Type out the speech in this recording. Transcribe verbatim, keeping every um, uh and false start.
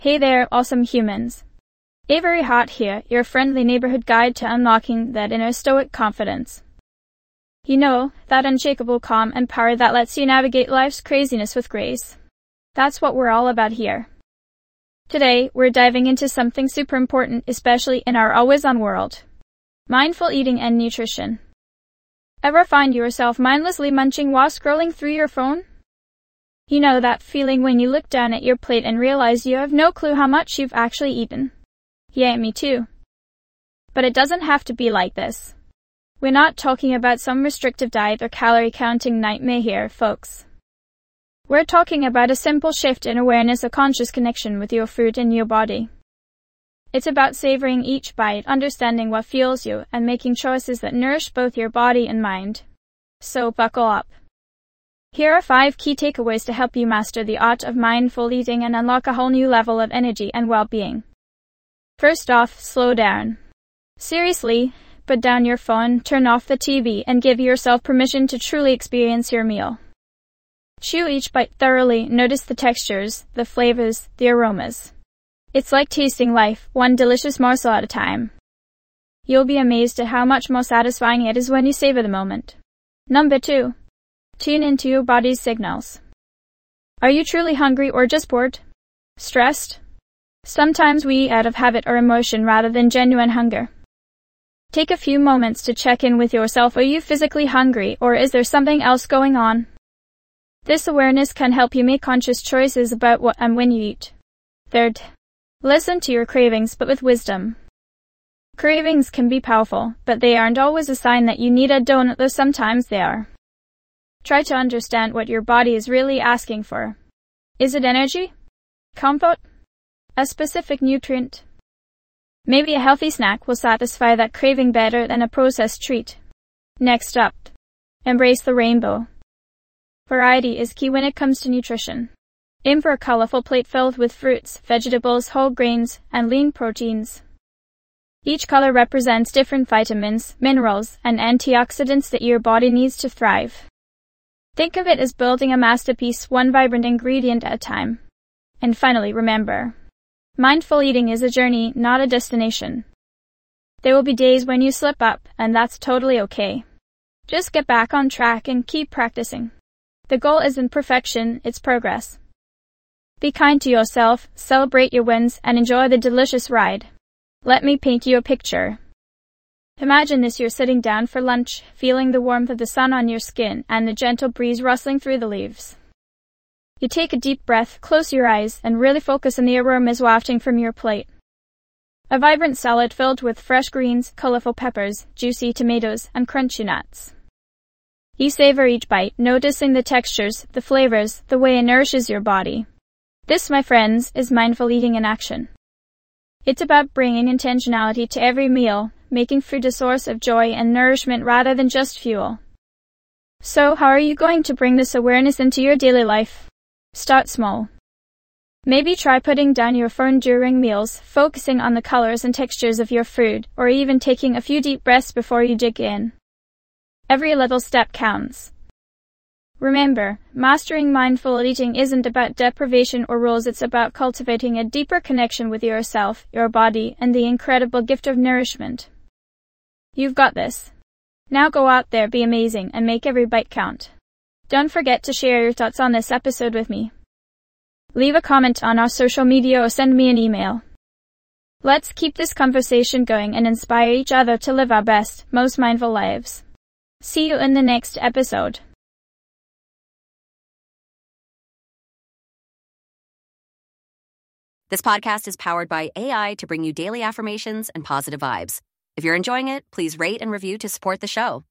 Hey there, awesome humans. Avery Hart here, your friendly neighborhood guide to unlocking that inner stoic confidence. You know, that unshakable calm and power that lets you navigate life's craziness with grace. That's what we're all about here. Today, we're diving into something super important, especially in our always-on world. Mindful eating and nutrition. Ever find yourself mindlessly munching while scrolling through your phone? You know that feeling when you look down at your plate and realize you have no clue how much you've actually eaten. Yeah, me too. But it doesn't have to be like this. We're not talking about some restrictive diet or calorie counting nightmare here, folks. We're talking about a simple shift in awareness, a conscious connection with your food and your body. It's about savoring each bite, understanding what fuels you, and making choices that nourish both your body and mind. So buckle up. Here are five key takeaways to help you master the art of mindful eating and unlock a whole new level of energy and well-being. First off, slow down. Seriously, put down your phone, turn off the T V, and give yourself permission to truly experience your meal. Chew each bite thoroughly, notice the textures, the flavors, the aromas. It's like tasting life, one delicious morsel at a time. You'll be amazed at how much more satisfying it is when you savor the moment. Number two. Tune into your body's signals. Are you truly hungry or just bored? Stressed? Sometimes we eat out of habit or emotion rather than genuine hunger. Take a few moments to check in with yourself. Are you physically hungry, or is there something else going on? This awareness can help you make conscious choices about what and when you eat. Third, listen to your cravings, but with wisdom. Cravings can be powerful, but they aren't always a sign that you need a donut, though sometimes they are. Try to understand what your body is really asking for. Is it energy? Comfort? A specific nutrient? Maybe a healthy snack will satisfy that craving better than a processed treat. Next up, embrace the rainbow. Variety is key when it comes to nutrition. Aim for a colorful plate filled with fruits, vegetables, whole grains, and lean proteins. Each color represents different vitamins, minerals, and antioxidants that your body needs to thrive. Think of it as building a masterpiece, one vibrant ingredient at a time. And finally, remember, mindful eating is a journey, not a destination. There will be days when you slip up, and that's totally okay. Just get back on track and keep practicing. The goal isn't perfection, it's progress. Be kind to yourself, celebrate your wins, and enjoy the delicious ride. Let me paint you a picture. Imagine this: you're sitting down for lunch, feeling the warmth of the sun on your skin and the gentle breeze rustling through the leaves. You take a deep breath, close your eyes, and really focus on the aromas wafting from your plate. A vibrant salad filled with fresh greens, colorful peppers, juicy tomatoes, and crunchy nuts. You savor each bite, noticing the textures, the flavors, the way it nourishes your body. This, my friends, is mindful eating in action. It's about bringing intentionality to every meal, making food a source of joy and nourishment rather than just fuel. So, how are you going to bring this awareness into your daily life? Start small. Maybe try putting down your phone during meals, focusing on the colors and textures of your food, or even taking a few deep breaths before you dig in. Every little step counts. Remember, mastering mindful eating isn't about deprivation or rules, it's about cultivating a deeper connection with yourself, your body, and the incredible gift of nourishment. You've got this. Now go out there, be amazing, and make every bite count. Don't forget to share your thoughts on this episode with me. Leave a comment on our social media or send me an email. Let's keep this conversation going and inspire each other to live our best, most mindful lives. See you in the next episode. This podcast is powered by A I to bring you daily affirmations and positive vibes. If you're enjoying it, please rate and review to support the show.